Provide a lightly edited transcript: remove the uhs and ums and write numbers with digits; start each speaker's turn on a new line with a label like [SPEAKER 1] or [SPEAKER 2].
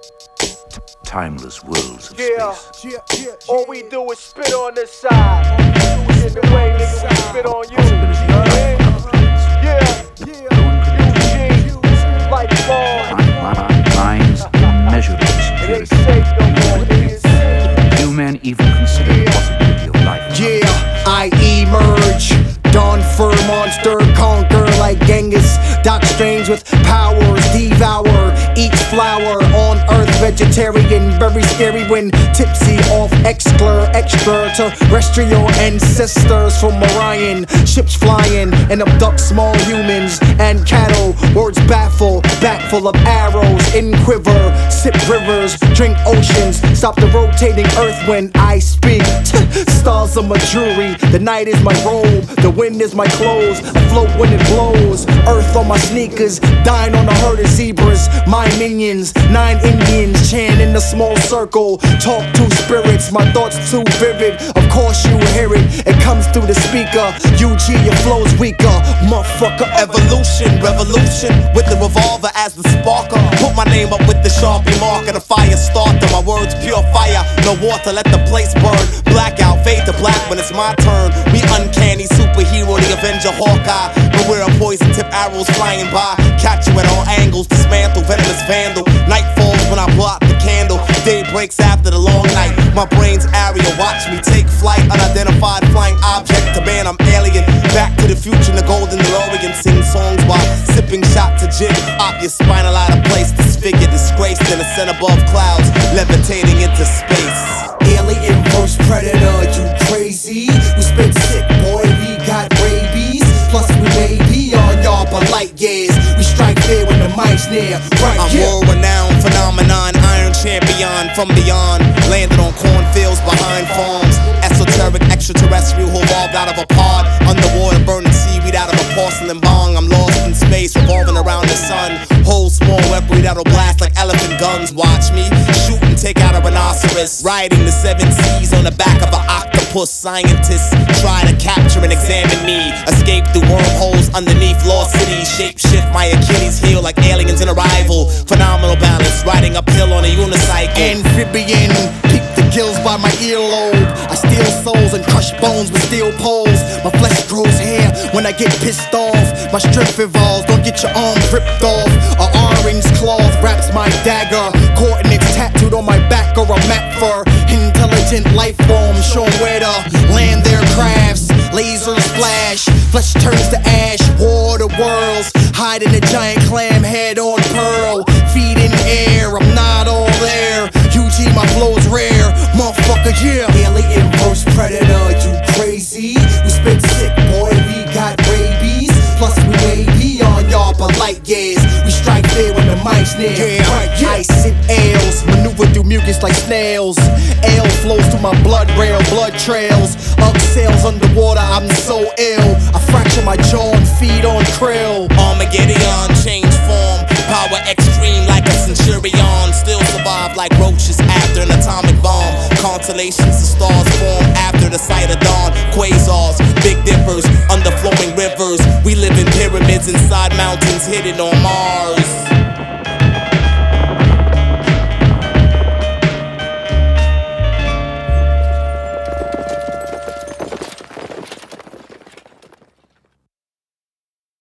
[SPEAKER 1] timeless worlds of
[SPEAKER 2] Yeah,
[SPEAKER 1] space.
[SPEAKER 2] all we do is spit on this side. In the way, nigga, we spit on you. Eugene, like ball.
[SPEAKER 1] Minds immeasurably
[SPEAKER 2] It ain't
[SPEAKER 1] superior.
[SPEAKER 2] safe no more, niggas.
[SPEAKER 1] Few men even consider the possibility of life.
[SPEAKER 3] Yeah, I emerge. Dawn fur monster, conquer like Genghis. Doc Strange with powers, devour each flower on earth. Vegetarian, very scary when tipsy off extraterrestrial ancestors from Orion. Ships flying and abduct small humans and cattle. Words baffle, back full of arrows in quiver. Sip rivers, drink oceans. Stop the rotating earth when I speak. Stars are my jewelry, the night is my robe, the wind is my clothes. I float when it blows. Earth on my sneakers, dying on a herd of zebras. My minions, 9 Indians chant in a small circle. Talk to spirits, my thoughts too vivid. Of course you hear it, it comes through the speaker. UG, your flow's weaker, motherfucker.
[SPEAKER 4] Evolution, revolution, with the revolver as the sparker. Put my name up with the Sharpie marker, the fire starter. My words pure fire, no water, let the place burn. Blackout, fade to black when it's my turn. We uncanny superhero, the Avenger, Hawkeye. Beware of poison tip arrows flying by. Catch you at all angles, dismantle, venomous vandal. Night falls when I block the candle. Day breaks after the long night. My brain's area, watch me take flight. Unidentified flying object to man, I'm alien. Back to the future, the golden DeLorean. Sing songs while sipping shot to jig. Op your spinal out of place, disfigured, disgraced in the sun above clouds, levitating into space.
[SPEAKER 3] Alien versus predator, you crazy? We spit sick, boy, we got rabies. Plus we may be on y'all but light years. We strike fear when the mic's near. Right
[SPEAKER 4] I'm
[SPEAKER 3] here.
[SPEAKER 4] world-renowned phenomenon, iron champion from beyond. Landed on cornfields behind farms. Esoteric extraterrestrial who evolved out of a pod. Underwater burning seaweed out of a porcelain bong. I'm lost in space, revolving around the sun. Whole small weaponry that'll blast like elephant guns. Watch me shoot and take out a rhinoceros. Riding the 7 seas on the back of an octopus. Scientists try to capture and examine me. Escape through wormholes underneath lost cities. Shape shift my Achilles heel like aliens in arrival. Phenomenal balance, riding uphill on a unicycle.
[SPEAKER 3] Amphibian, peek the gills by my earlobe. I steal souls and crush bones with steel poles. My flesh grows hair when I get pissed off. My strength evolves, don't get your arm ripped off. A orange cloth wraps my dagger. Coordinates tattooed on my back or a map for intelligent life forms. Showing where to land their crafts. Lasers flash, flesh turns to ash. War the worlds, hide in a giant clam head on pearl. Feet in air, I'm not all there. UG, my flow's rare, motherfucker, yeah. Alien versus predator, you crazy? We spit sick, boy, we got rabies. Plus we may be on y'all but light years. We strike fear when the mic's near. I sip ales, maneuver through mucus like snails. Ale flows through my blood rail, blood trails. Sails underwater, I'm so ill. I fracture my jaw and feed on krill.
[SPEAKER 4] Armageddon, change form. Power extreme like a centurion. Still survive like roaches after an atomic bomb. Constellations of stars form after the sight of dawn. Quasars, big dippers, under flowing rivers. We live in pyramids inside mountains hidden on Mars.